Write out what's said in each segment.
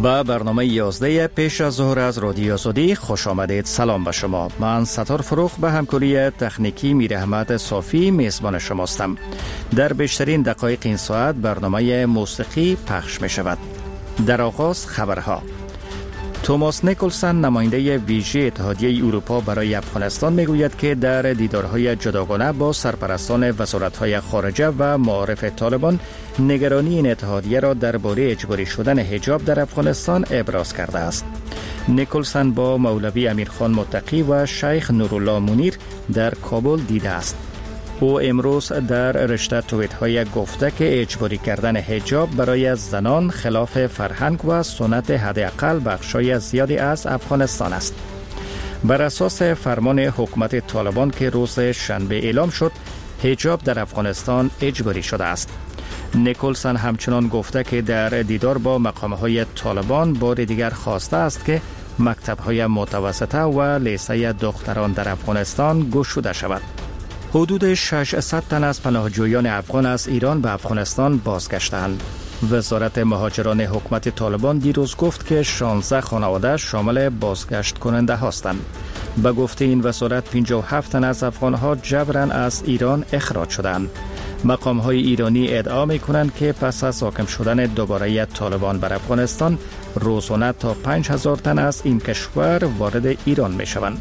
به برنامه 11 پیش از ظهر از رادیو آزادی خوش آمدید. سلام به شما. من ستار فروخ به همکاری تکنیکی میرحمت صافی میزبان شماستم. در بیشترین دقایق این ساعت برنامه موسیقی پخش می شود. در آغاز خبرها. توماس نیکلسن نماینده ویژه اتحادیه اروپا برای افغانستان میگوید که در دیدارهای جداگانه با سرپرستان وزارت‌های خارجه و معارف طالبان نگرانی این اتحادیه را درباره اجباری شدن حجاب در افغانستان ابراز کرده است. نیکلسن با مولوی امیرخان متقی و شیخ نورالله منیر در کابل دیده است. او امروز در رشته توییت‌های گفته که اجباری کردن حجاب برای زنان خلاف فرهنگ و سنت حداقل بخشای زیادی از افغانستان است. بر اساس فرمان حکومت طالبان که روز شنبه اعلام شد، حجاب در افغانستان اجباری شده است. نیکلسن همچنان گفته که در دیدار با مقام‌های طالبان بار دیگر خواسته است که مکتب‌های متوسطه و لیسه دختران در افغانستان گشوده شود. حدود 600 تن از پناهجویان افغان از ایران به افغانستان بازگشتند. وزارت مهاجران حکومت طالبان دیروز گفت که 16 خانواده شامل بازگشت کننده هستند. به گفته این وزارت 57 تن از افغانها جبراً از ایران اخراج شدند. مقام‌های ایرانی ادعا می‌کنند که پس از حاکم شدن دوباره طالبان بر افغانستان روزانه تا 5000 تن از این کشور وارد ایران می‌شوند.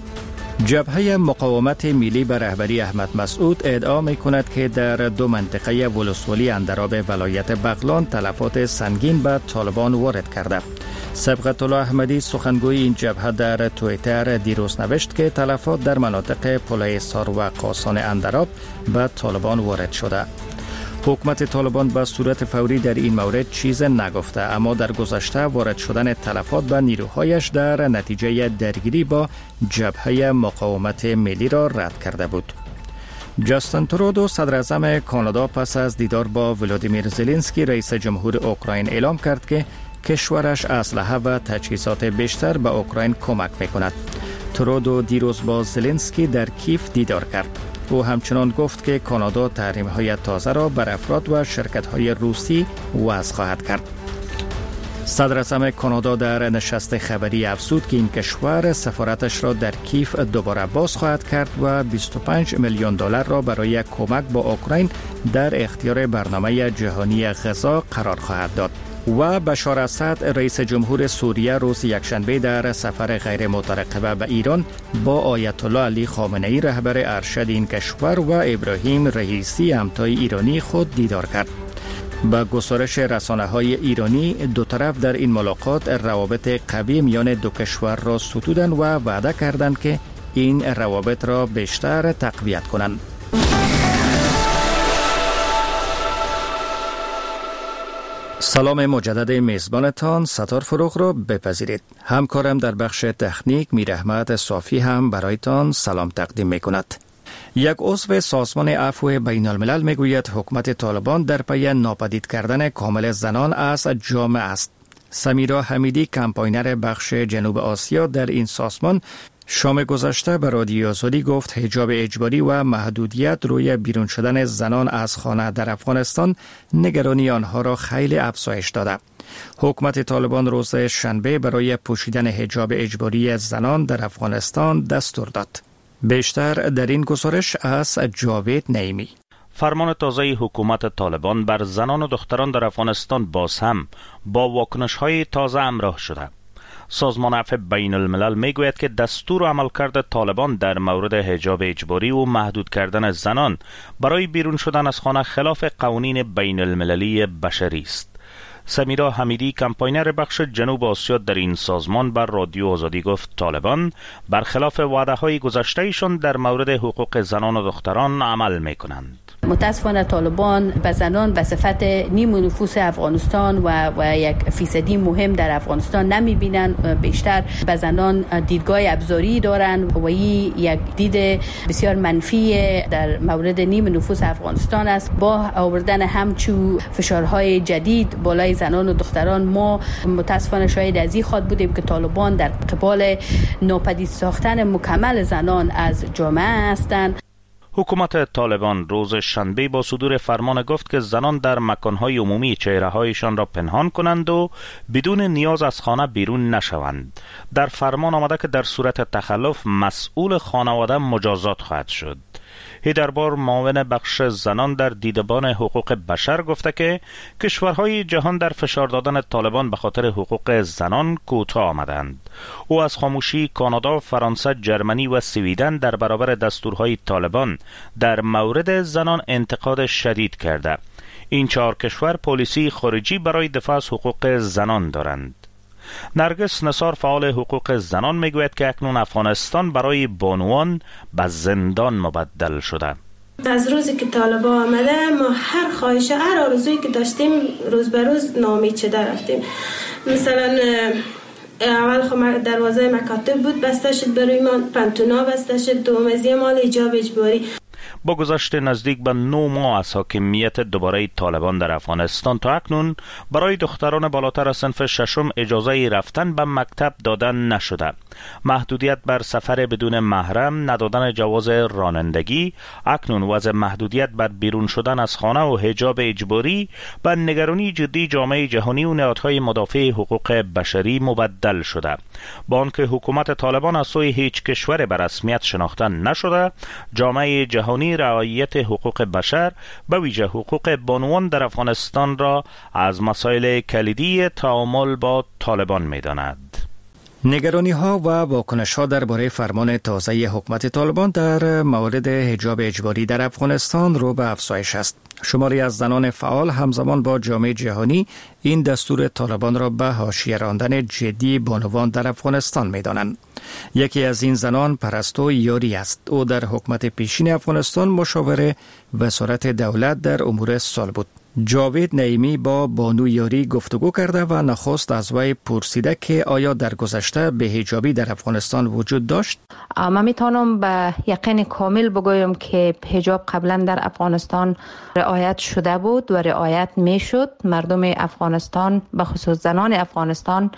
جبهه مقاومت ملی به رهبری احمد مسعود ادعا می‌کند که در دو منطقه ولسوالی اندراب ولایت بغلان تلفات سنگین به طالبان وارد کرده. صبغت الله احمدی سخنگوی این جبهه در توییتر دیروز نوشت که تلفات در مناطق پلایسار و قاسان اندراب به طالبان وارد شده. حکومت طالبان به صورت فوری در این مورد چیز نگفته، اما در گذشته وارد شدن تلفات به نیروهایش در نتیجه درگیری با جبهه مقاومت ملی را رد کرده بود. جاستین ترودو صدر اعظم کانادا پس از دیدار با ولادیمیر زلنسکی رئیس جمهور اوکراین اعلام کرد که کشورش اسلحه و تجهیزات بیشتر به اوکراین کمک می‌کند. ترودو دیروز با زلنسکی در کیف دیدار کرد. او همچنان گفت که کانادا تحریم‌های تازه را بر افراد و شرکت‌های روسی وضع خواهد کرد. صدر اعظم کانادا در نشست خبری افزود که این کشور سفارتش را در کیف دوباره باز خواهد کرد و 25 میلیون دلار را برای کمک با اوکراین در اختیار برنامه جهانی غذا قرار خواهد داد. و بشار اسد رئیس جمهور سوریه روز یکشنبه در سفر غیر مترقبه به ایران با آیت الله علی خامنه ای رهبر ارشد این کشور و ابراهیم رئیسی همتای ایرانی خود دیدار کرد. با گزارش رسانه‌های ایرانی دو طرف در این ملاقات روابط قوی میان دو کشور را ستودند و وعده کردند که این روابط را بیشتر تقویت کنند. سلام مجدد میزبانتان ستار فروخ را بپذیرید. همکارم در بخش تکنیک میرحمت صافی هم برایتان سلام تقدیم میکند. یک عضو سازمان عفو بین الملل میگوید حکومت طالبان در پی ناپدید کردن کامل زنان از جامعه است. سمیرا حمیدی کمپاینر بخش جنوب آسیا در این سازمان شام گذشته به رادیو آزادی گفت حجاب اجباری و محدودیت روی بیرون شدن زنان از خانه در افغانستان نگرانی آنها را خیلی افزایش داده. حکومت طالبان روز شنبه برای پوشیدن حجاب اجباری زنان در افغانستان دستور داد. بیشتر در این گزارش از جاوید نعیمی. فرمان تازه حکومت طالبان بر زنان و دختران در افغانستان باز هم با واکنش‌های تازه همراه شده. سازمان عفو بین الملل میگوید که دستور و عملکرد طالبان در مورد حجاب اجباری و محدود کردن زنان برای بیرون شدن از خانه خلاف قوانین بین المللی بشری است. سمیرا حمیدی کمپاینر بخش جنوب آسیا در این سازمان بر رادیو آزادی گفت طالبان برخلاف وعده‌های گذشته‌ایشان در مورد حقوق زنان و دختران عمل می‌کنند. متاسفانه طالبان به زنان به صفت نیم نفوس افغانستان و یک فیصدی مهم در افغانستان نمیبینن. بیشتر به زنان دیدگاه ابزاری دارن و این یک دید بسیار منفی در مورد نیم نفوس افغانستان است. با آوردن همچو فشارهای جدید بالای زنان و دختران ما متاسفانه شاید از این خاط بودیم که طالبان در قبال ناپدید ساختن مکمل زنان از جامعه هستند. حکومت طالبان روز شنبه با صدور فرمان گفت که زنان در مکانهای عمومی چهره‌هایشان را پنهان کنند و بدون نیاز از خانه بیرون نشوند. در فرمان آمده که در صورت تخلف مسئول خانواده مجازات خواهد شد. هیدربار معاون بخش زنان در دیدبان حقوق بشر گفته که کشورهای جهان در فشار دادن طالبان به خاطر حقوق زنان کوتاه آمدند. او از خاموشی کانادا، فرانسه، جرمنی و سویدن در برابر دستورهای طالبان در مورد زنان انتقاد شدید کرده. این 4 کشور پالیسی خارجی برای دفاع از حقوق زنان دارند. نرگس نثار فعال حقوق زنان میگوید که اکنون افغانستان برای بانوان به زندان مبدل شده. از روزی که طالبان آمده ما هر خواهش هر آرزویی که داشتیم روز به روز ناامید شده رفتیم. مثلا اول خب دروازه مکاتب بود بسته شد برای ما، پنتونا بسته شد، دومزی مال ایجاب اجباری. با گذشت نزدیک به 9 ماه از حاکمیت دوباره طالبان در افغانستان تا اکنون برای دختران بالاتر از صنف 6 اجازه رفتن به مکتب دادن نشده. محدودیت بر سفر بدون محرم، ندادن جواز رانندگی، اکنون وضع محدودیت بر بیرون شدن از خانه و حجاب اجباری به نگرانی جدی جامعه جهانی و نهادهای مدافع حقوق بشری مبدل شده. با آنکه حکومت طالبان از سوی هیچ کشور به رسمیت شناخته نشده، جامعه جهانی رعایت حقوق بشر به ویژه حقوق بانوان در افغانستان را از مسائل کلیدی تعامل با طالبان می‌داند. نگرانی ها و واکنش ها درباره فرمان تازه حکومت طالبان در مورد حجاب اجباری در افغانستان رو به افزایش است. شماری از زنان فعال همزمان با جامعه جهانی این دستور طالبان را به حاشیه راندن جدی بانوان در افغانستان می‌دانند. یکی از این زنان پرستو یاری است. او در حکومت پیشین افغانستان مشاور وزارت دولت در امور سال بود. جاوید نعیمی با بانو یاری گفتگو کرده و نخست از وی پرسیده که آیا در گذشته بی‌حجابی در افغانستان وجود داشت؟ من میتونم به یقین کامل بگویم که حجاب قبلا در افغانستان رعایت شده بود و رعایت میشد. مردم افغانستان به خصوص زنان افغانستان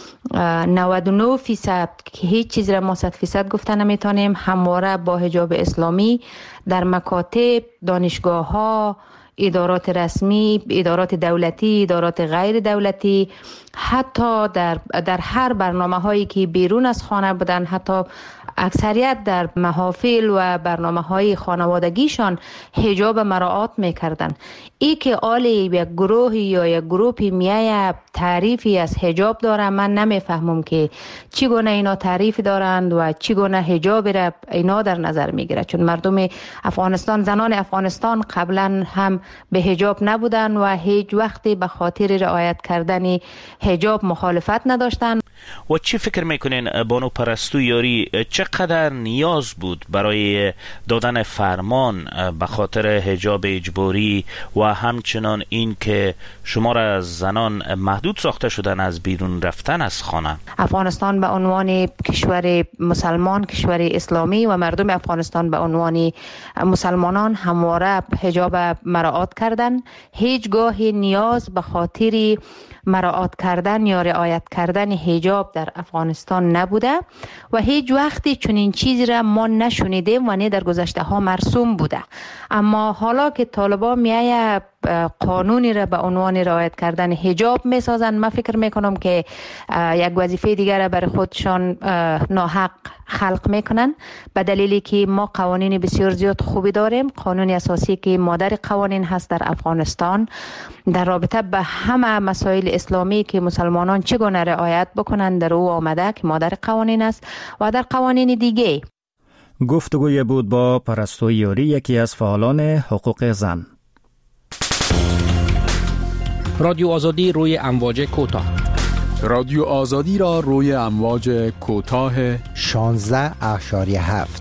99% که هیچ چیز را ما 100% گفته نمیتونیم همواره با حجاب اسلامی در مکاتب، دانشگاه ها، ادارات رسمی، ادارات دولتی، ادارات غیر دولتی، حتی در هر برنامه هایی که بیرون از خانه بودن، حتی اکثریت در محافل و برنامه های خانوادگیشان حجاب مراعات میکردن. ای که آلی یک گروه یا یک گروپی میای تعریفی از حجاب داره، من نمیفهمم که چگونه اینا تعریف دارند و چگونه حجاب را اینا در نظر میگیره. چون مردم افغانستان، زنان افغانستان قبلا هم به حجاب نبودن و هیچ وقتی به خاطر رعایت کردن حجاب مخالفت نداشتن. و چی فکر میکنین بانو پرستو یاری چقدر نیاز بود برای دادن فرمان به خاطر حجاب اجباری و همچنان این که شمار از زنان محدود ساخته شدن از بیرون رفتن از خانه؟ افغانستان به عنوان کشور مسلمان، کشور اسلامی و مردم افغانستان به عنوان مسلمانان همواره حجاب مراعات کردن. هیچگاه نیاز به خاطر مراعات کردن یا رعایت کردن حجاب در افغانستان نبوده و هیچ وقتی چنین چیزی را ما نشنیدیم و نه در گذشته ها مرسوم بوده. اما حالا که طالبان میایه قانونی را به عنوان رعایت کردن حجاب میسازن، من فکر میکنم که یک وظیفه دیگر را برای خودشان ناحق خلق میکنن، به دلیلی که ما قوانین بسیار زیاد خوبی داریم. قانون اساسی که مادر قوانین هست در افغانستان در رابطه به همه مسائل اسلامی که مسلمانان چگونه رعایت بکنن در او آمده که مادر قوانین است و در قوانین دیگه. گفتگوی بود با پرستو یاری، یکی از فعالان حقوق زن. رادیو آزادی روی امواج کوتاه. رادیو آزادی را روی امواج کوتاه 16.7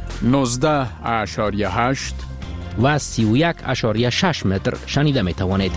19.8 و 31.6 متر شنیده می توانید.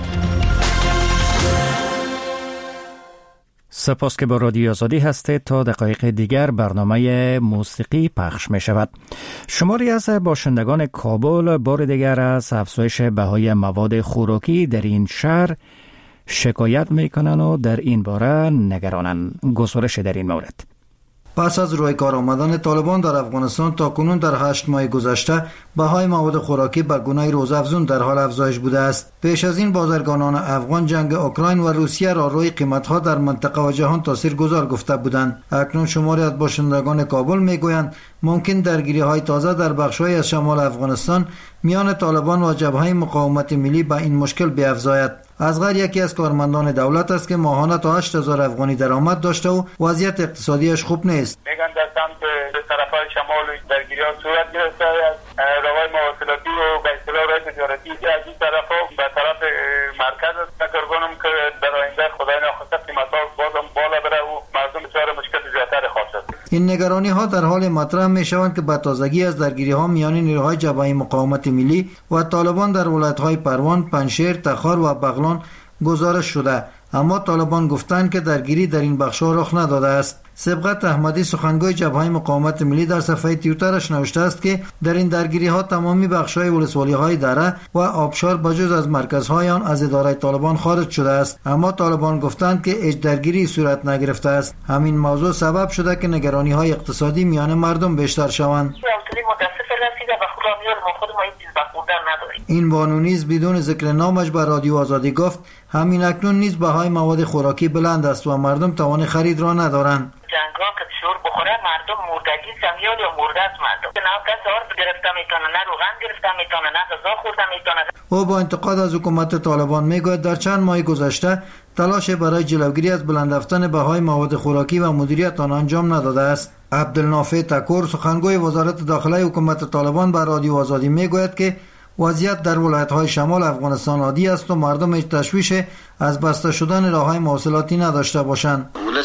سپاس که با رادیو آزادی هستید. تا دقایق دیگر برنامه موسیقی پخش می شود. شماری از باشندگان کابل بار دیگر از افزایش بهای مواد خوراکی در این شهر شکایت می کنند و در این باره نگرانند. گزارش در این مورد. پس از روی کار آمدن طالبان در افغانستان تا کنون در 8 ماه گذشته بهای مواد خوراکی به گونه روزافزون در حال افزایش بوده است. پیش از این بازرگانان افغان جنگ اوکراین و روسیه را روی قیمت‌ها در منطقه و جهان تاثیرگذار گفته بودند. اکنون شماری از باشندگان کابل میگویند ممکن درگیری‌های تازه در بخش‌های از شمال افغانستان میان طالبان و جبهه مقاومت ملی به این مشکل بیفزاید. اصغر یکی از کارمندان دولت است که ماهانه تا 8000 افغانی درآمد داشته و وضعیت اقتصادیش خوب نیست. میگن در سمت طرفای شمال درگیری‌ها صورت گرفته است. راه‌های مواصلاتی و به اصطلاح راه تجارتی از این طرفا به طرف مرکز است. فکر کنم که در آینده خدای نخواسته قیمت‌ها بازم بالا بره و مردم بسیار مشکل زیادتر خواهد. این نگرانی‌ها در حال مطرح می‌شوند که به تازگی از درگیری‌ها میان نیروهای جبهه مقاومت ملی و طالبان در ولایت‌های پروان، پنجشیر، تخار و بغلان گزارش شده، اما طالبان گفتند که درگیری در این بخش‌ها رخ نداده است. سبقت احمدی سخنگوی جبهه مقاومت ملی در صفحه توییترش نوشته است که در این درگیری‌ها تمامی بخش‌های ولسوالی‌های دره و آبشار بجز از مرکزهای آن از اداره طالبان خارج شده است، اما طالبان گفتند که هیچ درگیری صورت نگرفته است. همین موضوع سبب شده که نگرانی‌های اقتصادی میان مردم بیشتر شوند. این بانو نیز بدون ذکر نامش به رادیو آزادی گفت همین اکنون نیز بهای مواد خوراکی بلند است و مردم توان خرید را ندارند. جنگا که شور بخوره مردم مردگی سمیال یا مرده است مردم. نه کس آرد گرفته میتونه، نه روغن گرفته میتونه، نه غذا خورده میتونه. او با انتقاد از حکومت طالبان میگوید در چند ماه گذشته تلاش برای جلوگیری از بلند رفتن بهای مواد خوراکی و مدیریت آن انجام نداده است. عبدالنافع تکور سخنگوی وزارت داخله حکومت طالبان بر رادیو آزادی میگوید که وضعیت در ولایت‌های شمال افغانستان عادی است و مردم هیچ تشویش از بسته شدن راه‌های مواصلاتی نداشته باشند. ما به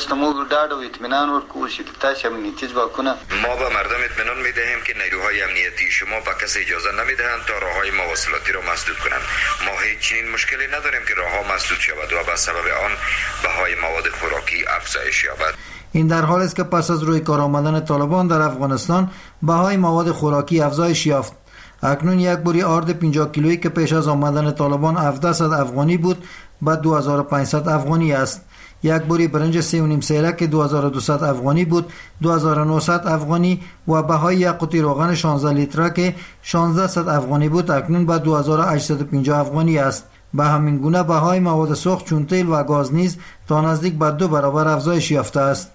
مردم اطمینان می‌دهیم که نیروهای امنیتی شما به کسی اجازه نمی‌دهند تا راه‌های مواصلاتی را مسدود کنند. ما هیچ مشکلی نداریم که راه‌ها مسدود شود و به سبب آن بهای مواد خوراکی افزایش یابد. این در حالی است که پس از روی کار آمدن طالبان در افغانستان بهای مواد خوراکی افزایش یافت. اکنون یک بوری آرد 50 کیلویی که پیش از آمدن طالبان 1700 افغانی بود به 2500 افغانی است. یک بوری برنج 3.5 سیره که 2200 افغانی بود 2900 افغانی و بهای یک قوطی روغن 16 لیتره که 1600 افغانی بود اکنون به 2850 افغانی است. به همین گونه بهای مواد سوخت چون تیل و گاز نیز تا نزدیک به 2 برابر افزایش یافته است.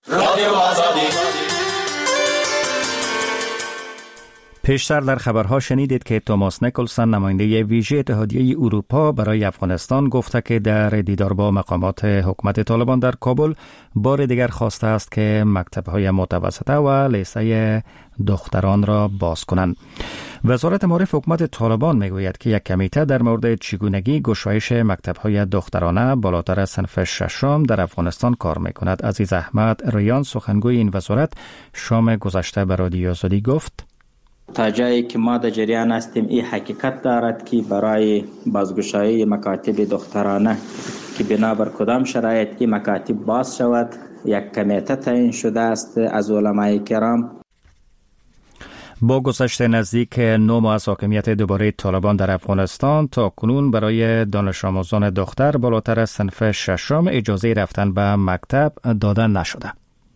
پیشتر در خبرها شنیدید که توماس نیکلسن نماینده ویژه اتحادیه اروپا برای افغانستان گفته که در دیدار با مقامات حکومت طالبان در کابل بار دیگر خواسته است که مکتب‌های متوسطه و لیسه دختران را باز کنند. وزارت معارف حکومت طالبان میگوید که یک کمیته در مورد چگونگی گشایش مکتب‌های دخترانه بالاتر از صنف ششم در افغانستان کار میکند. عزیز احمد ریان سخنگوی این وزارت شام گذشته به رادیو آزادی گفت تا جایی که ما در جریان هستیم این حقیقت دارد که برای بازگشایی مکاتب دخترانه که بنابر کدام شرایط این مکاتب باز شود یک کمیته تعیین شده است از علمای کرام. با گذشت نزدیک 9 ماه از حاکمیت دوباره طالبان در افغانستان تا کنون برای دانش آموزان دختر بالاتر از صنف ششم اجازه رفتن به مکتب داده نشده.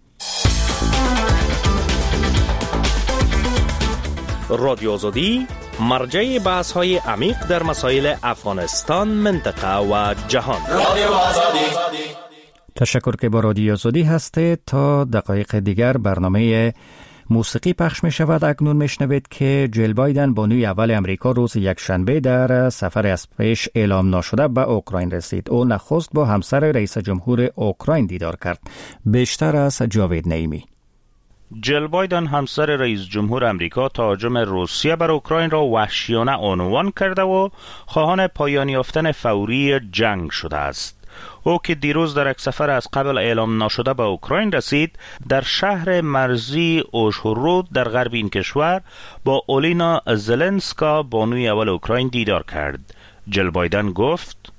رادیو آزادی مرجع بحث های عمیق در مسائل افغانستان، منطقه و جهان. رادیو آزادی. تشکر که با رادیو آزادی هستید. تا دقایق دیگر برنامه موسیقی پخش می شود. اکنون می شنوید که جیل بایدن بانوی اول امریکا روز یکشنبه در سفر از پیش اعلام نشده به اوکراین رسید. او نخست با همسر رئیس جمهور اوکراین دیدار کرد. بیشتر از جاوید نعیمی. جیل بایدن همسر رئیس جمهور امریکا تهاجم روسیه بر اوکراین را وحشیانه عنوان کرده و خواهان پایان یافتن فوری جنگ شده است. او که دیروز در یک سفر از قبل اعلام نشده به اوکراین رسید، در شهر مرزی اوژهورود در غرب این کشور با اولینا زلنسکا بانوی اول اوکراین دیدار کرد. جیل بایدن گفت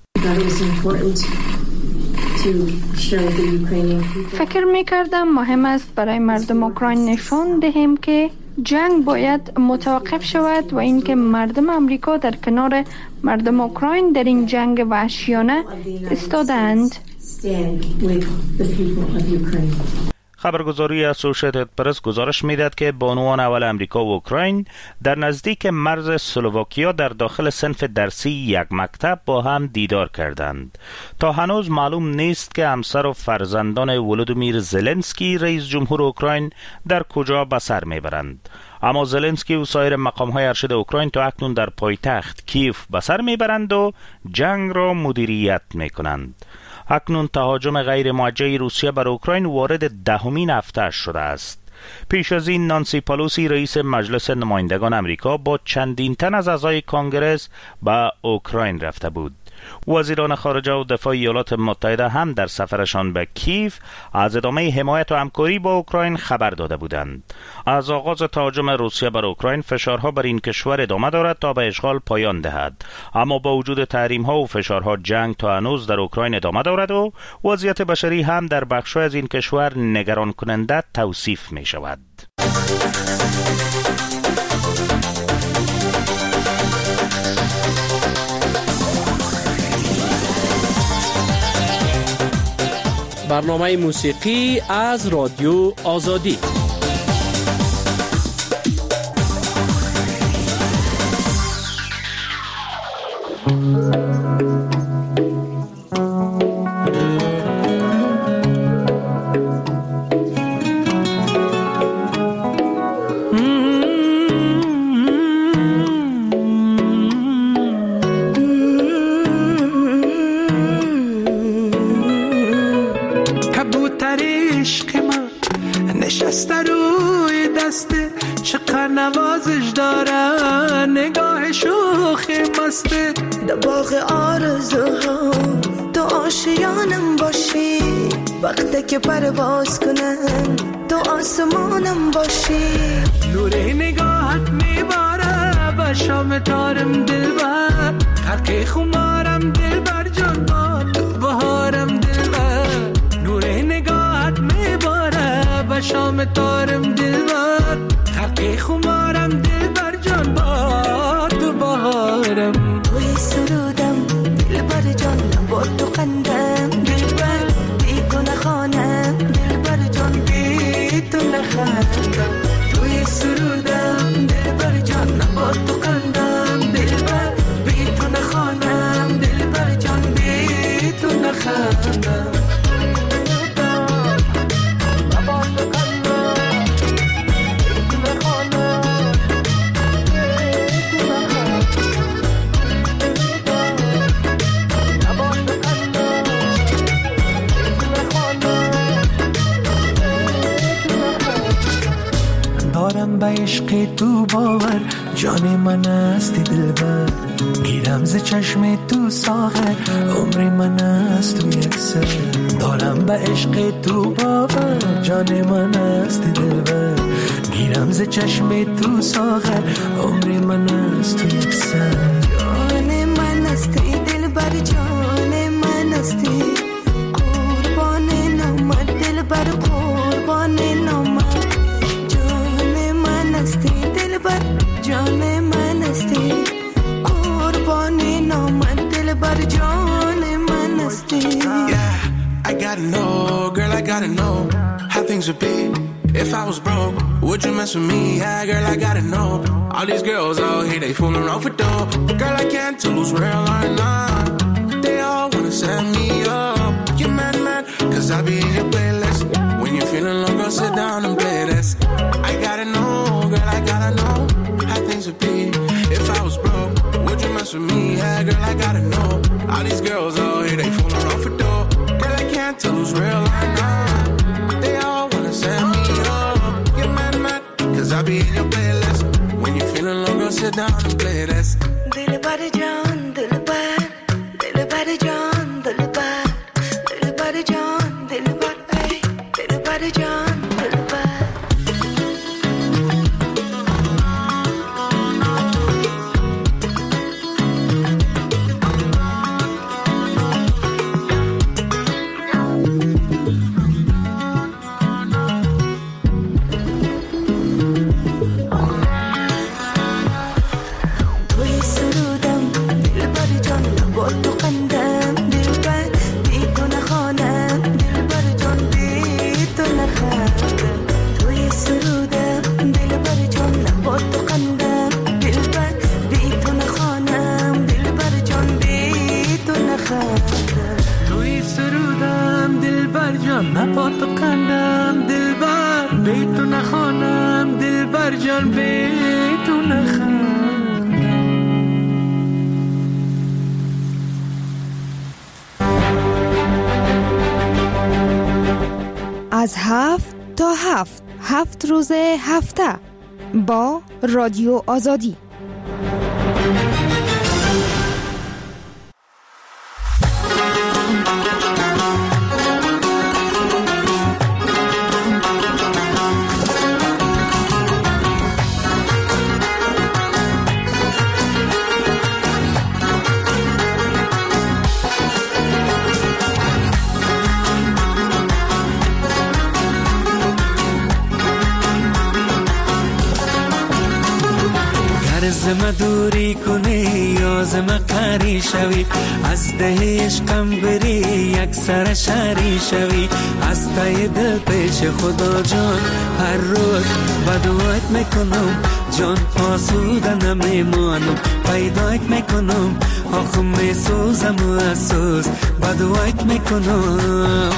فکر می‌کردم مهم است برای مردم اوکراین نشان دهیم که جنگ باید متوقف شود و اینکه مردم امریکا در کنار مردم اوکراین در این جنگ وحشیانه ایستادند. خبرگزاری اسوسییتد پرس گزارش می‌دهد که بانوان اول امریکا و اوکراین در نزدیک مرز اسلواکیا در داخل صنف درسی یک مکتب با هم دیدار کردند. تا هنوز معلوم نیست که همسر و فرزندان ولودیمیر زلنسکی رئیس جمهور اوکراین در کجا به سر میبرند. اما زلنسکی و سایر مقام‌های ارشد اوکراین تا اکنون در پایتخت کیف به سر میبرند و جنگ را مدیریت میکنند. اکنون تهاجم غیر موجه روسیه بر اوکراین وارد 10مین هفته شده است. پیش از این نانسی پالوسی رئیس مجلس نمایندگان امریکا با چندین تن از اعضای کانگرس به اوکراین رفته بود. وزیران خارجه و دفاع ایالات متحده هم در سفرشان به کیف از ادامه حمایت و همکاری با اوکراین خبر داده بودند. از آغاز تهاجم روسیه بر اوکراین فشارها بر این کشور ادامه دارد تا به اشغال پایان دهد، اما با وجود تحریم‌ها و فشارها جنگ تا هنوز در اوکراین ادامه دارد و وضعیت بشری هم در بخش‌های از این کشور نگران کننده توصیف می شود. برنامه موسیقی از رادیو آزادی. نوازش دارن نگاه شوخی مسته در باغ آرزوها تو آشیانم باشی وقتی که پرواز کنن تو آسمانم باشی نور نگاهت میباره به شام تارم دلبر خرق خمارم دلبر جان با تو بهارم دلبر نور نگاهت میباره به شام تارم دلبر خرق خمارم دلبر جان با تو بهارم توی سرودم دلبر جان با تو قندم دلبر بی تو نخوانم دلبر جان بی تو نخوانم توی سرودم دلبر جان با تو قندم دلبر بی تو نخوانم دلبر جان بی تو نخوانم دارم به عشق تو باور جان من هستی دلبر گیرم ز چشم تو ساغر عمر من هست تو یک سر دارم به عشق تو باور جان من هستی دلبر گیرم ز چشم تو ساغر عمر من هست تو یک سر جان من هستی دلبر جان من هستی قربان نامت دلبر قربان نامت دلبر جان من هستی قربان نامت دلبر جان من هستی I gotta know, girl, I gotta know how things would be if I was broke. Would you mess with me? Yeah, girl, I gotta know. All these girls out here, they fooling off with dope. Girl, I can't tell who's real or not. They all wanna set me up. You mad, cause I be in your playlist. When you're feeling low, girl, sit down and play this. I gotta know, girl, I gotta know how things would be if I was broke. Would you mess with me? Yeah, girl, I gotta know. All these girls out here, they fooling off with dope. Girl, I can't tell who's real or not. They all wanna set me up. You're mad, cause I be in your playlist. When you're feeling low, girl, sit down and play this. Dilbar John, Dilbar, Dilbar John, Dilbar, Dilbar John, Dilbar, hey, Dilbar John, Dilbar. تو سرودم دلبر جان با تو قندم از 7 تا 7 روز هفته با رادیو آزادی. زم دوری کنی یا زم قری شوی، از ده عشقم بری یک سر شری شوی، از تای دل پیش خدا جان هر روز بدوایت میکنم، جان آسوده نمیمانم، پیدایت میکنم، آخم میسوزم و اسوز بدوایت میکنم.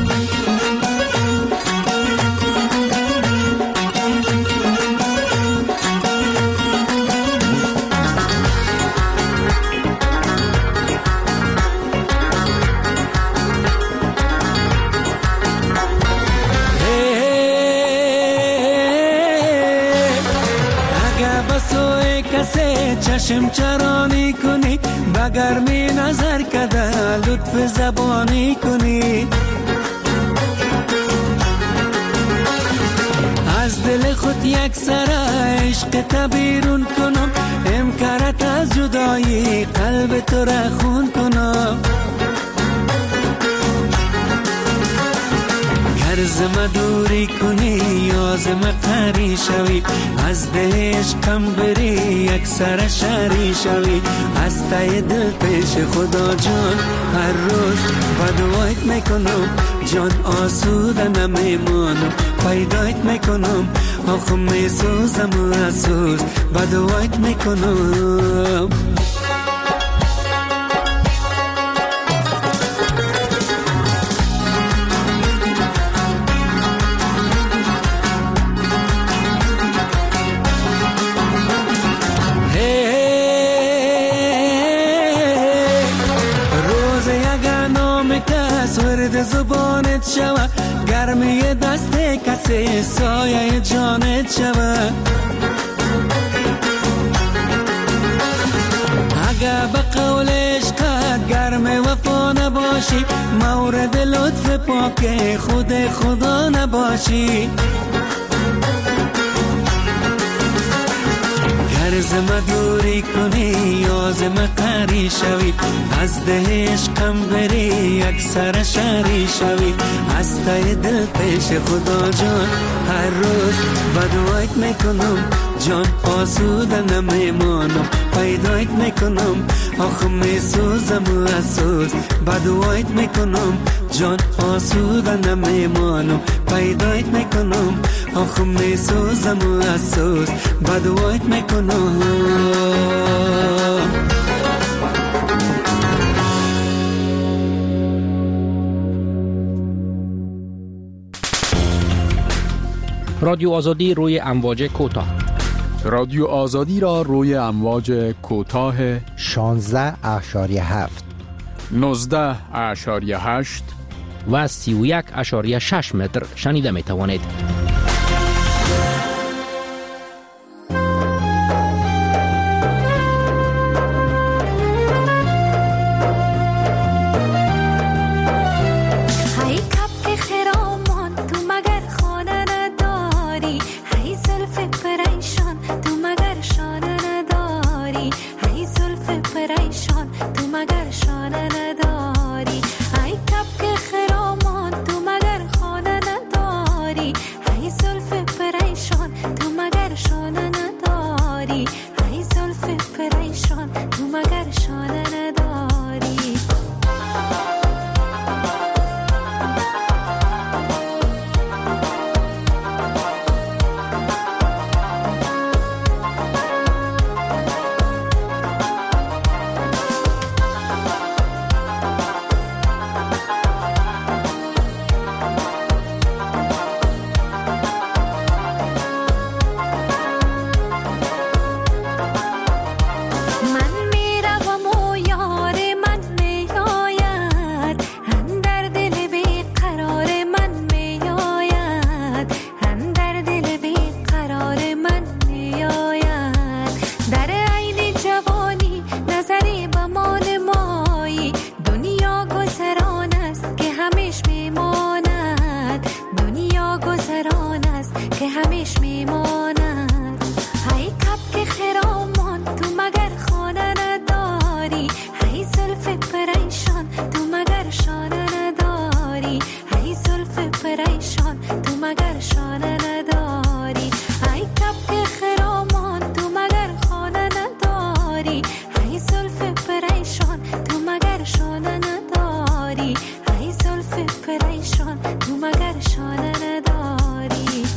چشم چرانی کنی، بگر می نظر کده لطف زبانی کنی، از دل خود یک سر عشق تبیرون کنم، امکارت از جدایی قلب تو را خون کنم. زم دوری کنی یا زم قری شوی، از ده عشقم بری یک سر شری شوی، از تای دل پیش خدا جان هر روز بدوایت میکنم، جان آسوده نمیمانم، پیدایت میکنم، آخم میسوزم و اسوز بدوایت میکنم. زبانت شوه، گرمی دست کسی سایه جانت شوه، اگه به قول عشقت گرم وفا نباشی، مورد لطف پاک خود خدا نباشی، زم دوری کنی یا زم قری شوی، از ده عشقم بری یک سر شری شوی، از تای دل پیش خدا جان هر روز بدوایت میکنم، جان آسوده نمیمانم، پیدایت میکنم، آخم میسوزم و اسوز بدوایت میکنم، جان آسوده نمیمانم، پیدایت میکنم، آخم میسوزم و اسوز بدوایت میکنم. رادیو آزادی روی امواج کوتاه. رادیو آزادی را روی امواج کوتاه 16.7 19.8 و 31.6 متر شنیده می توانید. گذری به مال مایی. دنیا گذران است که همیش میماند، دنیا گذران است که همیش میماند. های کبک خرامان تو مگر خانه نداری، های زلف پریشان تو مگر شانه نداری، های زلف پریشان تو مگر شانه نداری. های کبک خرامان تو مگر خانه نداری، های زلف پریشان تو مگر شانه نداری، های زلف پریشان تو مگر شانه نداری.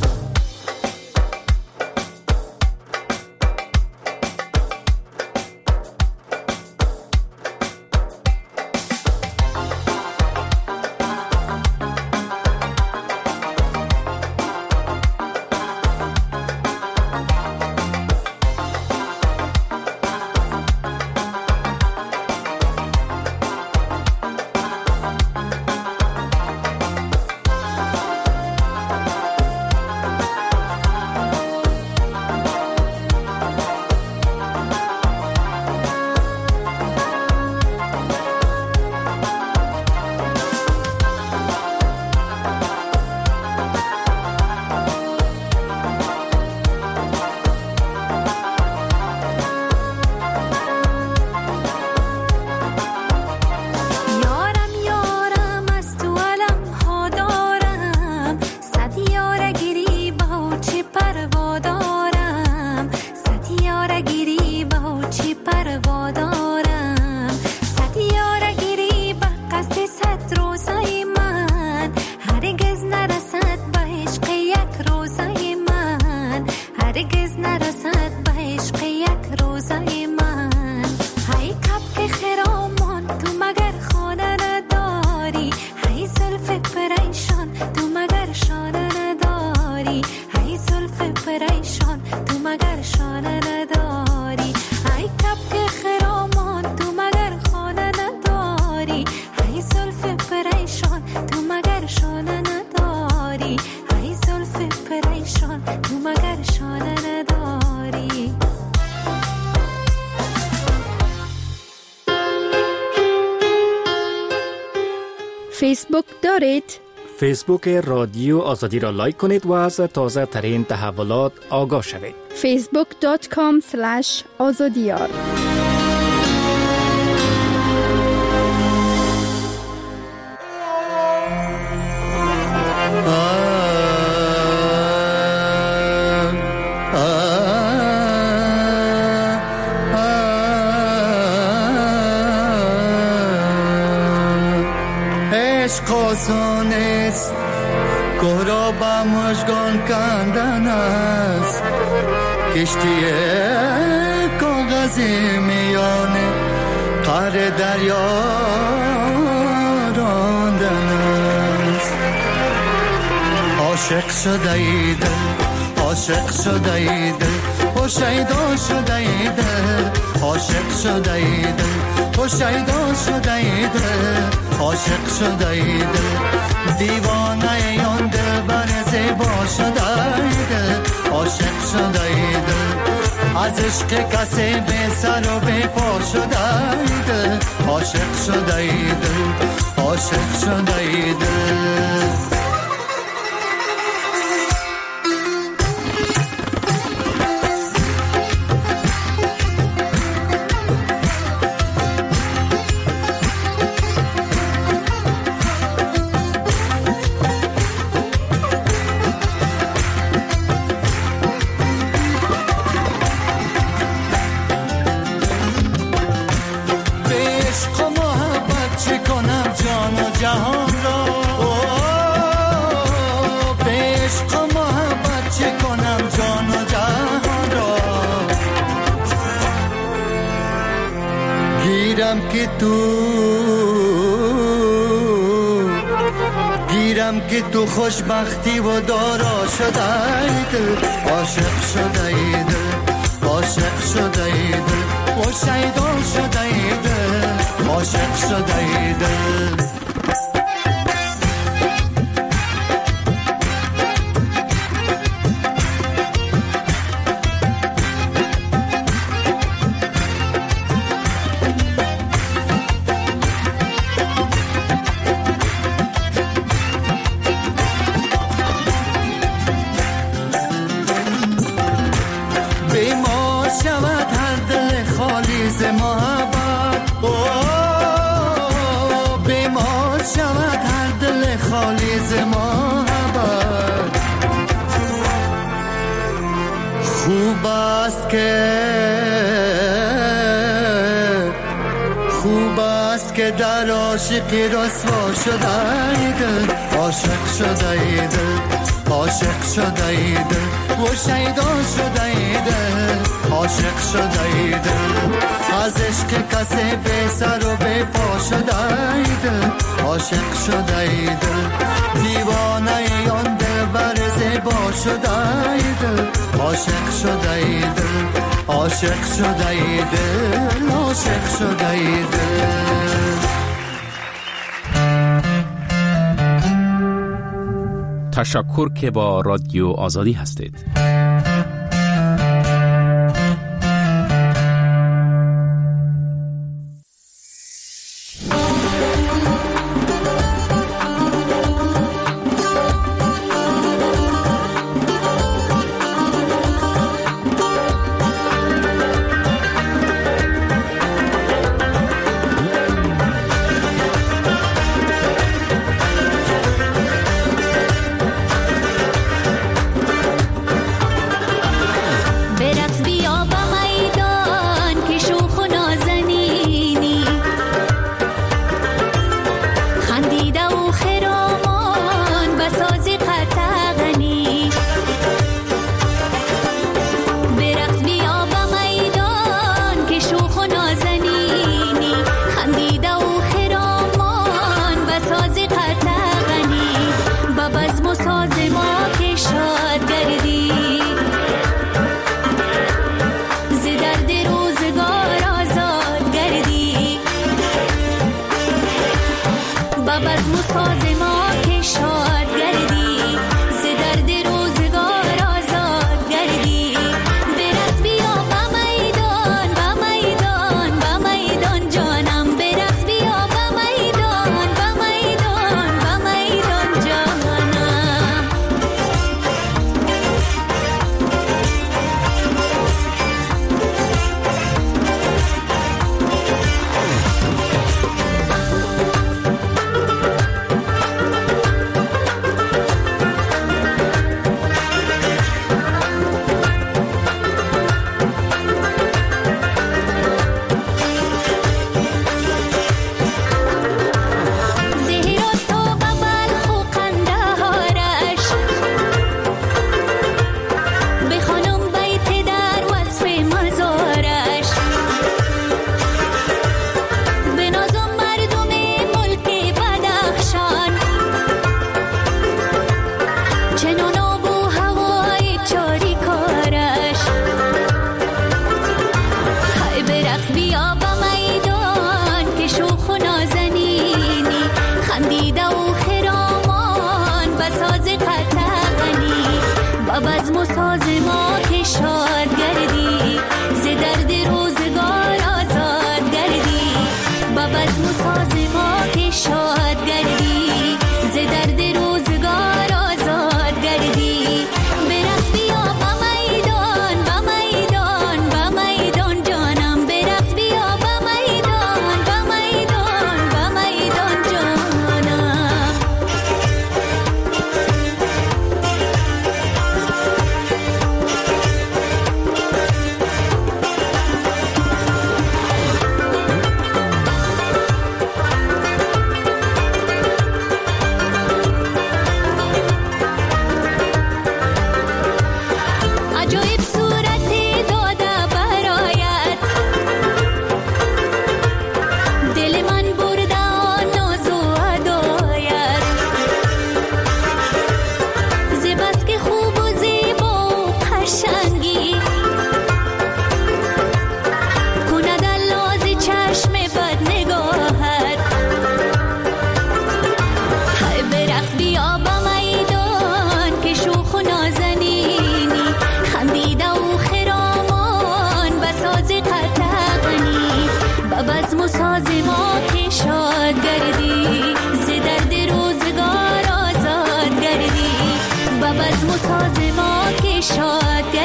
فیسبوک دارید؟ فیسبوک رادیو آزادی را لایک کنید و از تازه ترین تحولات آگاه شوید. facebook.com/azadiyar. آسان است گهرا با مژگان کندن است، کشتی کاغذی میانه قعر دریا راندن است. عاشق شده ای دل، عاشق شده ای دل، هوشیدا شده ای دل، عاشق شده ای دل، هوشیدا شده ای دل، عاشق شده ای دل، دیوانه یان دل بر زیبا شده ای دل، عاشق شده ای دل، از عشق کسی به سر و به پا شده ای دل، عاشق شده ای دل، عاشق شده ای دل. گیرم که تو خوشبختی و دارا شده ای دل، عاشق شده ای دل، عاشق شده ای دل، و شیدا شده ای دل، عاشق شده ای دل. بیمار شود هر دل خالی ز محبت. خوب است که در عاشقی رسوا شده ای دل، عاشق شده ای دل، عاشق شده ای دل و شیدا شده ای دل، عاشق شده ای دل. از عشق کسی بی سر و بی پا شده ای دل، عاشق شده ای دل. دیوانه ای آن دل بر زیبا شده ای دل، عاشق شده ای دل، عاشق شده ای دل، عاشق شده ای دل. تشکر که با رادیو آزادی هستید.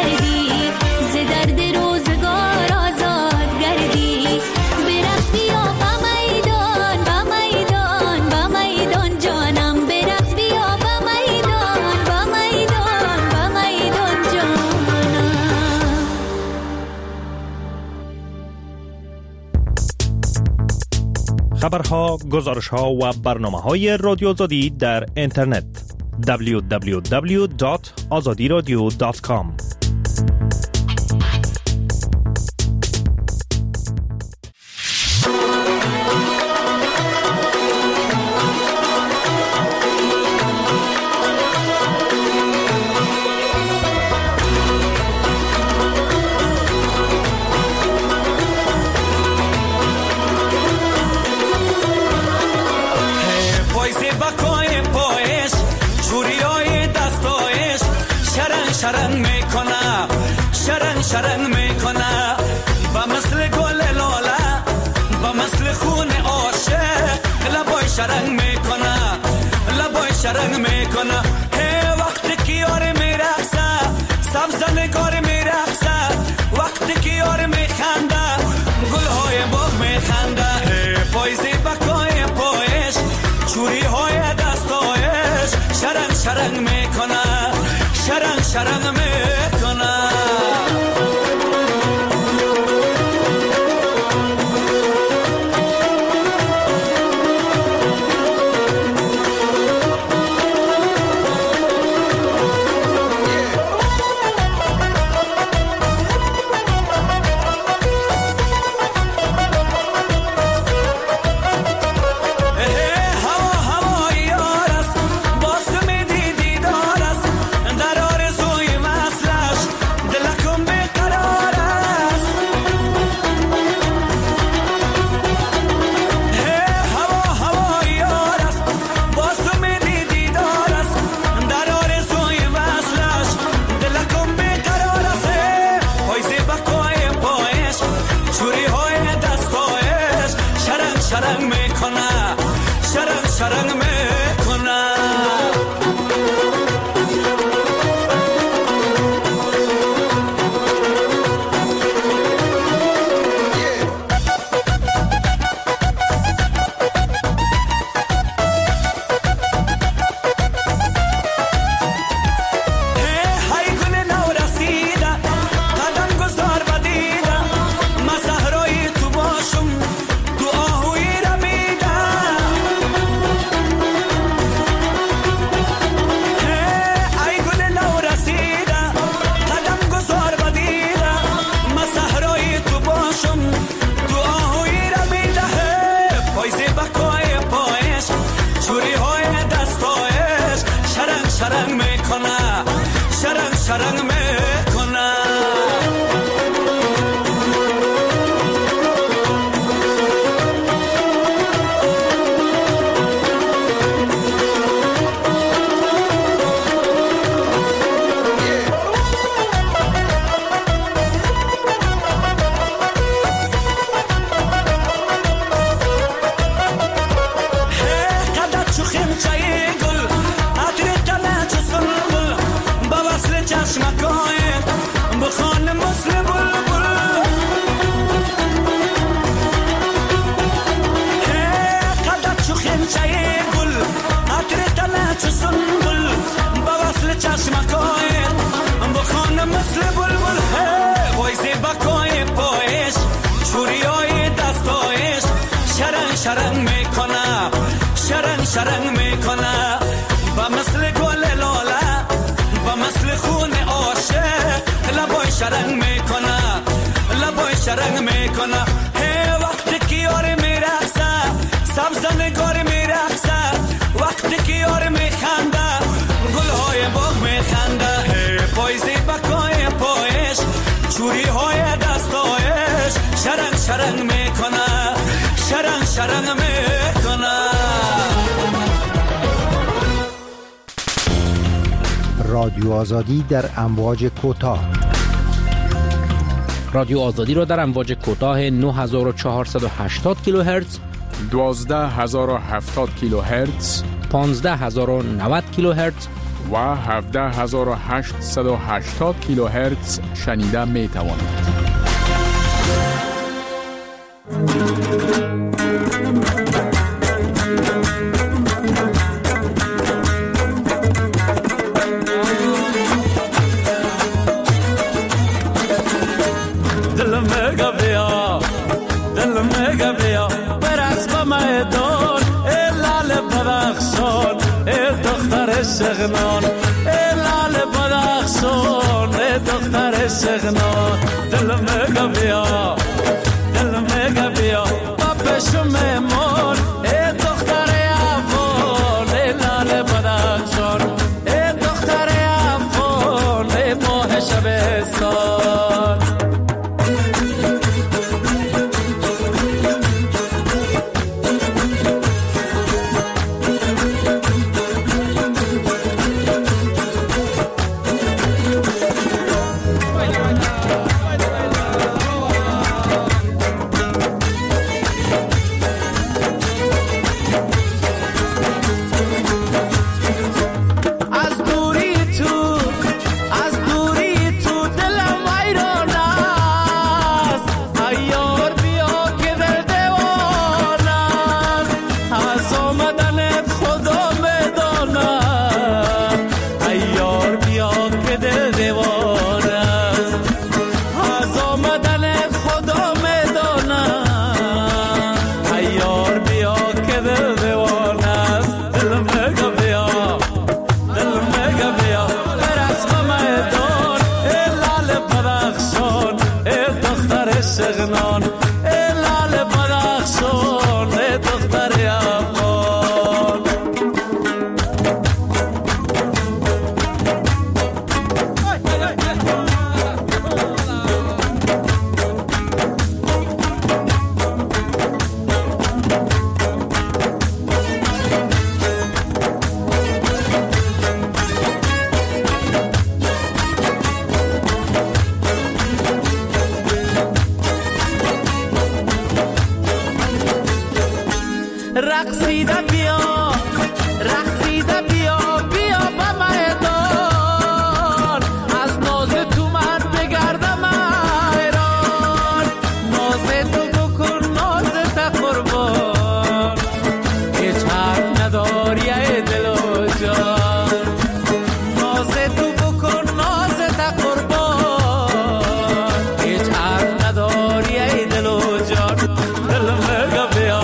شاد گردی ز درد روزگار آزاد گردی برقص بیا خبرها، گزارشها و برنامه‌های رادیو آزادی در اینترنت www.azadiradio.com. شرنگ میکنه با مثل گل لاله با مثل خون عاشق لبای شرنگ میکنه لبای شرنگ میکنه هی وقتی که یار میرقصه سبز نگار میرقصه وقتی که یار میخنده گلهای باغ میخنده هی پایزی بکای پایش چوری های دستایش شرنگ شرنگ میکنه شرنگ شرنگ میکنه. شرنگ میکنه شرنگ میکنه با مثل گل لاله با مثل خون عاشق لبای شرنگ میکنه لبای شرنگ میکنه هی وقتی که یار میرقصه سبز نگار میرقصه وقتی که یار میخنده گلهای باغ میخنده هی پایزی بکای پایش چوری های دستایش شرنگ شرنگ میکنه شرنگ شرنگ میکنه. رادیو آزادی در امواج کوتاه. رادیو آزادی را در امواج کوتاه 9480 کیلوهرتز، 12070 کیلوهرتز، 15090 کیلوهرتز و 17880 کیلوهرتز شنیده می توانید. سغنان لال بدخشان دختر سغنان دل میگه بیا دل میگه بیا بابشو میمون دختر افغان لال بدخشان دختر افغان ماه شبستان سغنان لال بدخشان دختر افغان رقصیده بیا رقصیده بیا بیا به میدان از ناز تو من بگردم ایران ناز تو بکن ناز تا قربان هیچ حرف نداری ای دل و جان ناز تو بکن ناز تا قربان هیچ حرف نداری ای دل و جان دل میگه بیا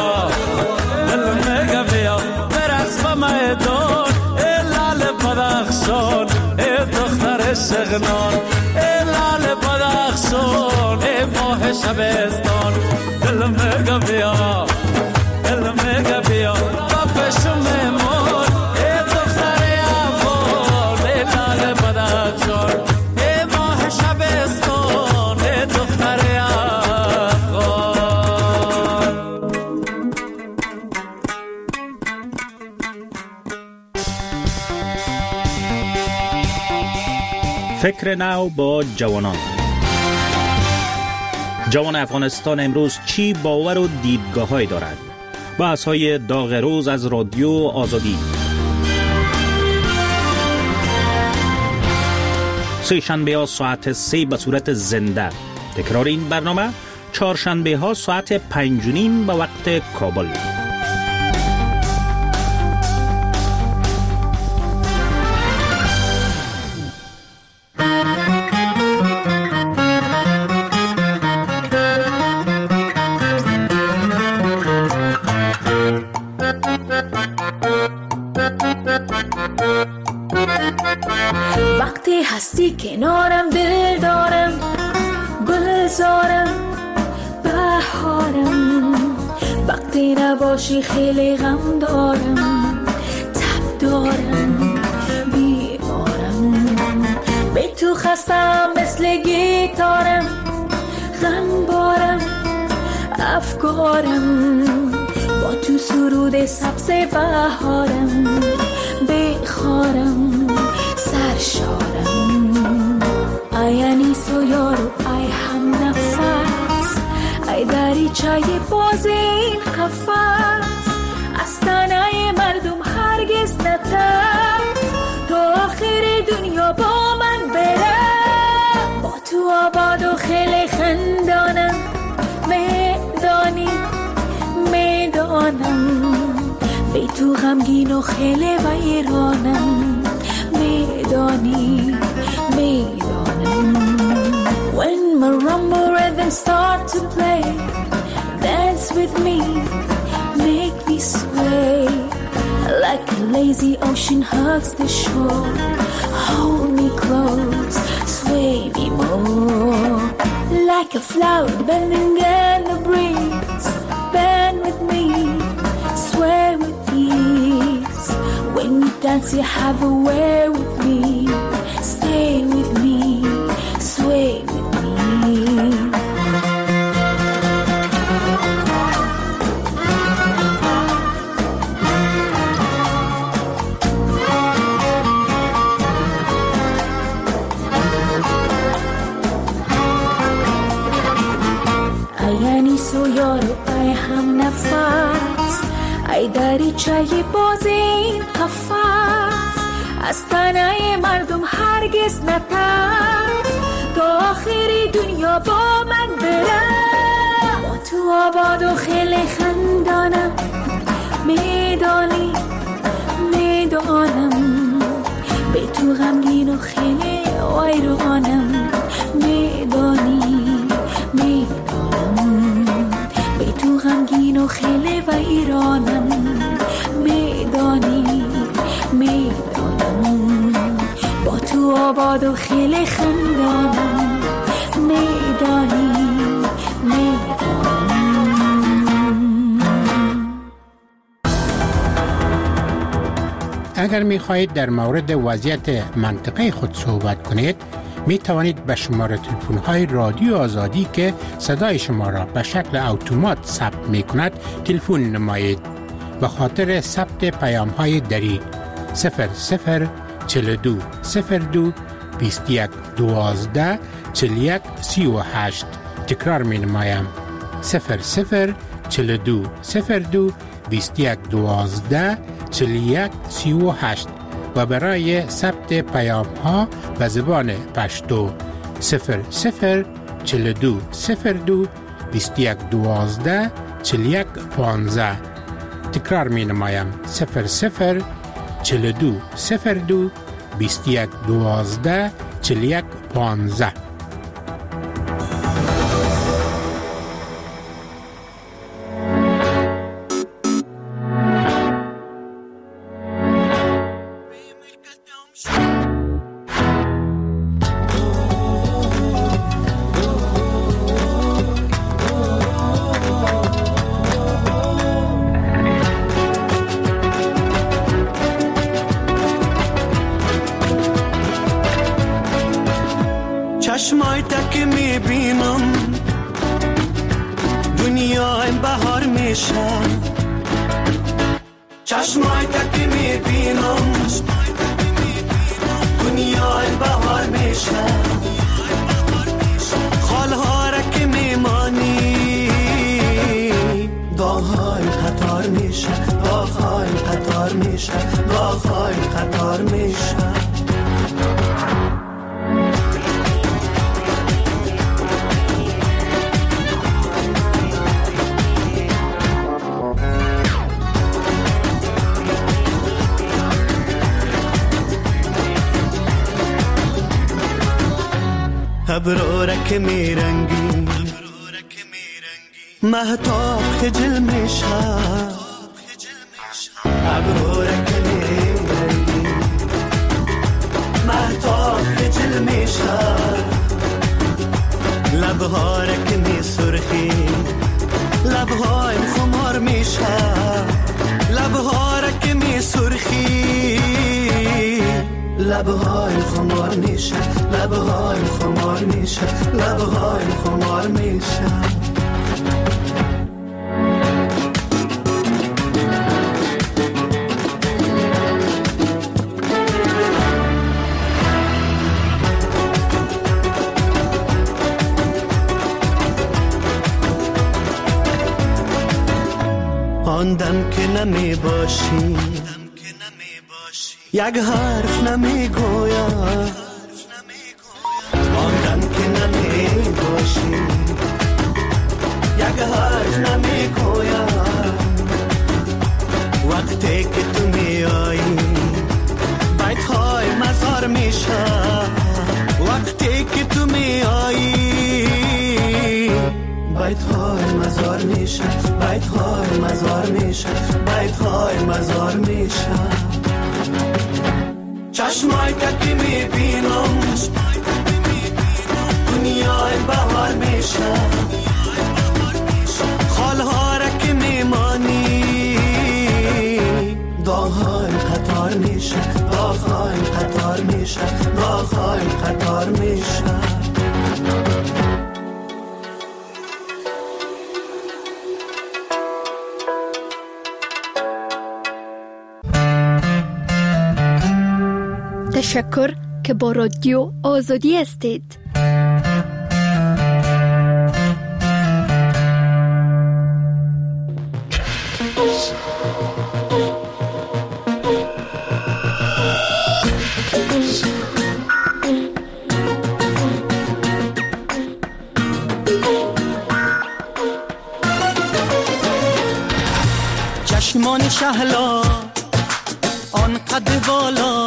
میدان لال بدخشان دختر سغنان لال بدخشان ماه شبستان دل میگه بیا دل میگه بیا بابشو میمون دختر افغان لال بدخشان ماه شبستان دختر افغان فکر نو با جوانان. جوان افغانستان امروز چی باور و دیدگاه‌هایی دارد؟ بحث‌های داغ روز از رادیو آزادی. سه شنبه ها ساعت 3 به صورت زنده. تکرار این برنامه چهارشنبه ها ساعت 5:30 به وقت کابل. وقتی هستی کنارم دل دارم گلزارم بهارم وقتی نباشی خیلی غم دارم تب دارم بیمارم به تو خستم مثل گیتارم غم بارم افکارم با تو سرود سبز بهارم بخارم سرشارم ای انیس و یارو ای هم نفس ای دریچه باز این قفس از تنه مردم هرگز نترس تو آخر دنیا با من برم با تو آباد و خیلی خندانم میدانم به تو غمگین و خیلی ویرانم میدانی When marimba rhythms start to play dance with me make me sway like a lazy ocean hugs the shore. Hold me close, sway me more, like a flower bending in the breeze. Bend with me, sway with ease. When you dance you have a way with me. Stay with me, sway with me. تو یارو ای هم نفس، ای دریچه باز این قفس، از تنه مردم هرگز نترس، تا آخری دنیا با من برم. با تو آباد و خیلی خندانم، میدانی میدانم، به تو غمگین و خیلی ویرانم، میدانی به تو غمگین و خیلی ویرانم، میدانی با تو آباد و خیلی خندانم، میدانی اگر می خواهید در مورد وضعیت منطقه خود صحبت کنید، می توانید به شماره تلفن های رادیو آزادی که صدای شما را به شکل اتومات ثبت می کند تلفن نمایید. به خاطر ثبت پیام های دری 0042 02 21 12 41 38. تکرار می نمایم 0042 02 21 12 41 38 و برای ثبت پیام ها به زبان پشتو 0042 02 21 12 41 15. تکرار می نمایم 0042 02 21 12 41 15. چشمای تک میبینم دنیا این بهار میشه، چشمای تک میبینم دنیا این بهار میشه، خالها را که میمانی داغهای قطار میشه، داغهای قطار میشه، داغهای قطار میشه. ابرو رک میرنگی مهتاب خجل میشه، ابرو رک میرنگی مهتاب خجل میشه، لبها رک می سرخی لبها خمار میشه، لبها رک می سرخی لبهای خمار میشه، لبهای خمار میشه، لبهای خمار میشه. آن دم که نمی باشی یک حرف نمی گویم، آن دم که نمی باشی یک حرف نمی گویم، وقتی که تو می آیی بیت های مزار میشه، وقتی که تو می آیی بیت های مزار میشه، بیت های مزار میشه، بیت‌های مزار میشه. چشمای که میبینم دنیای بهار میشه، خالها را که میمانی داغ‌های قطار میشه، داغ‌های قطار میشه، داغ‌های قطار میشه. تشکر که با رادیو آزادی هستید. چشمان شهلا آن قد بالا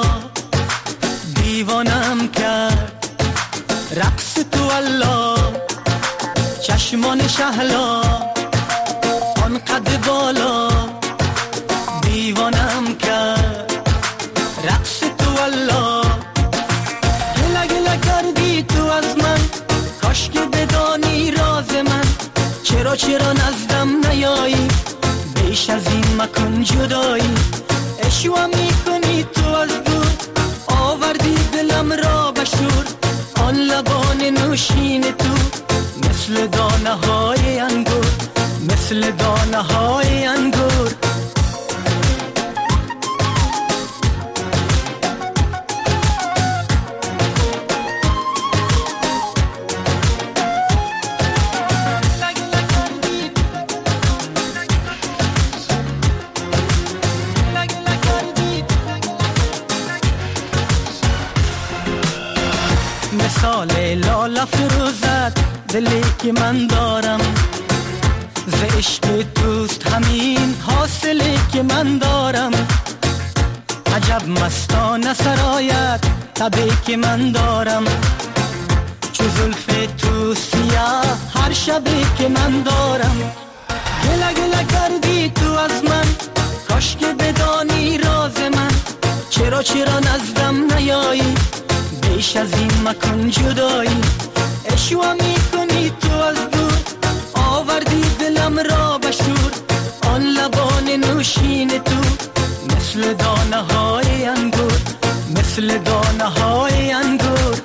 دیوانم کرد رقص تو الله. چشمان شهلا آن قد بالا دیوانم کرد رقص تو الله. گله گله کردی تو از من، کاش که بدانی راز من. چرا نزدم نیایی، بیش از این مکن جدایی. اشوا میکنی تو از دور، آوردی دلم را بشور. آن لبان نوشین تو مثل دانه های انگور، مثل دانه های انگور. مثال لاله فروزد دلی که من دارم، ز عشق دوست همین حاصلی که من دارم. عجب مستانه سرایت تبی که من دارم، چو زلف تو سیاه هر شبی که من دارم. گله گله کردی تو از من، کاش که بدانی راز من. چرا نزدم نیایی، بیش از این مکن جدایی. اشوا میکنی تو از دور، آوردی دلم را بشور. آن لبان نوشین تو مثل دانه های انگور، مثل دانه های انگور.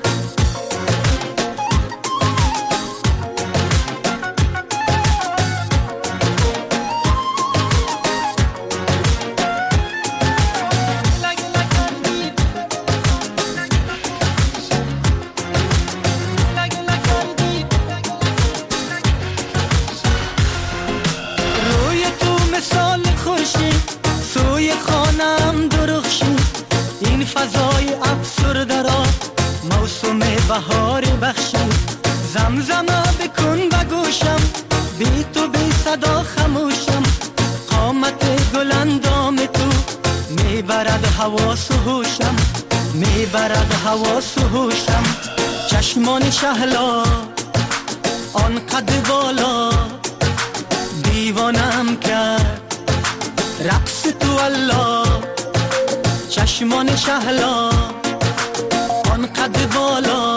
فضای افسرده را موسم بهار بخشی. زمزمه بکن بگوشم، بی تو بی صدا خموشم. قامت گل اندام تو میبرد حواس و هوشم، میبرد حواس و هوشم. چشمان شهلا آن قد بالا دیوانم کرد رقص تو الله. چشمان شهلا آن قد بالا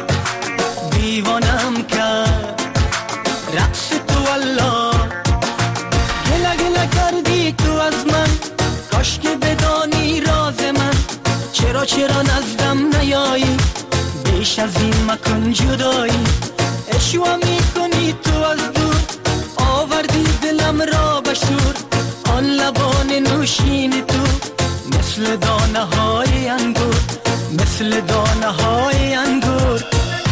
دیوانم کرد رقص تو الله. گله گله کردی تو از من، کاش که بدانی راز من. چرا نزدم نیایی، بیش از این مکن جدایی. اشوا میکنی تو از دور، آوردی دلم را بشور. آن لبان نوشین تو مثل دانه های انگور، مثل دانه های انگور.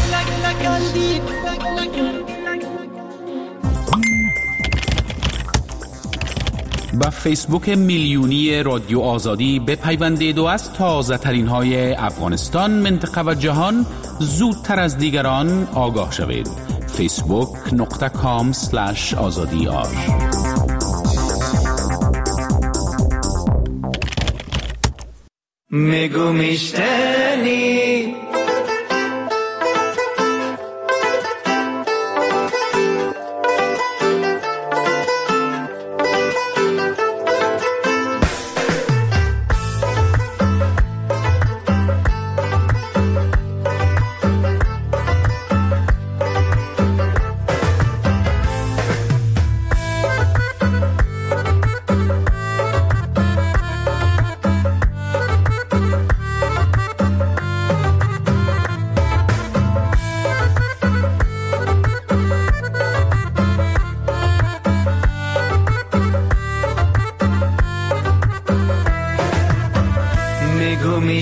با فیسبوک میلیونی رادیو آزادی بپیوندید و از تازه ترین های افغانستان، منطقه و جهان زودتر از دیگران آگاه شوید. facebook.com/azadiar. میگو میشتنی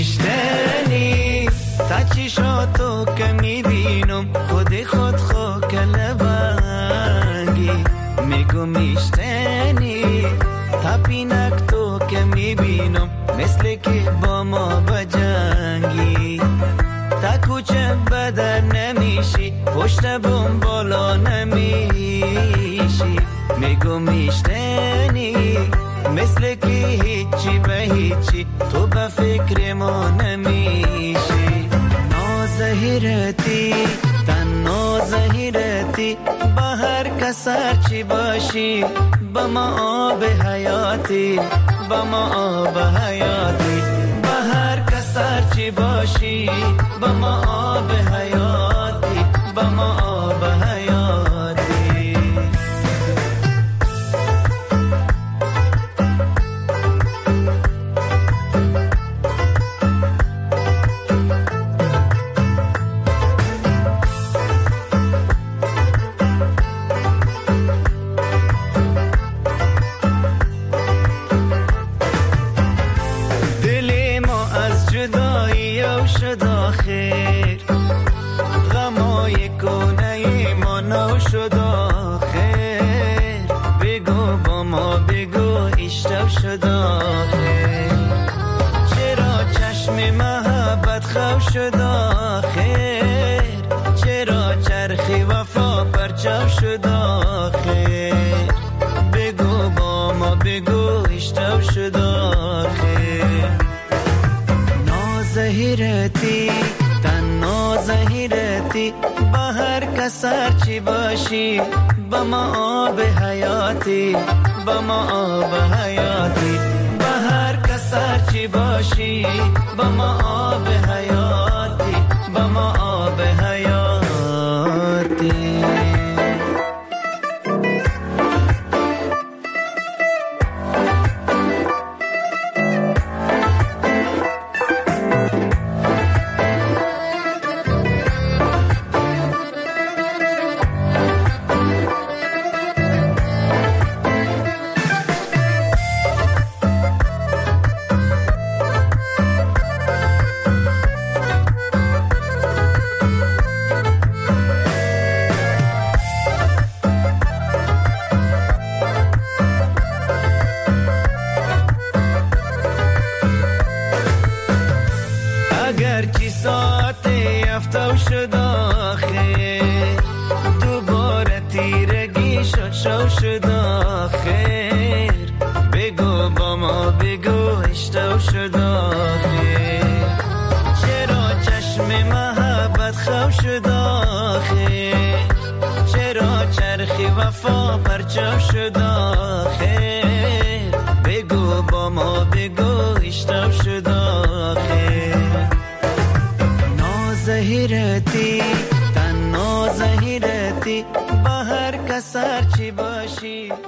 میشتنی تا چشاتو که میبینم خود خو کلبنگی میگو میشتنی تا پینک تو که میبینم مثل که با ما بجنگی تا کوچه بدر نمیشی پشت بوم بالا نمیشی میگو میشتنی مثل که هیچی به هیچی تو به فکر ما نمیشی نازهیرتی تنها زهیرتی با هر کسر چی باشی با ما آب حیاتی با ما آب حیاتی با هر کسر چی باشی با ما آب حیاتی با ما آب حیاتی شد خیر غمای کنه ما نو شد خیر بگو با ما بگو اشتب شد خیر چرا چشم محبت خو شد خیر چرا چرخی وفا پرچم شد خیر بگو با ما بگو اشتب شد خیر زهیرتی تنها زهیرتی با هر کسر چی باشی با ما آب حیاتی با ما آب حیاتی با هر کسر چی باشی با ما آب حیاتی با ما آب حیاتی اگرچه ساعت یفتو شد آخر دوباره تیرگی شد شو شد آخر بگو با ما بگو اشتو شد آخر چرا چشم محبت خو شد آخر چرا چرخی وفا پرچم شد آخر بگو با ما بگو اشتو شد آخر زهیرتی تنها زهیرتی با هر کسر چی باشی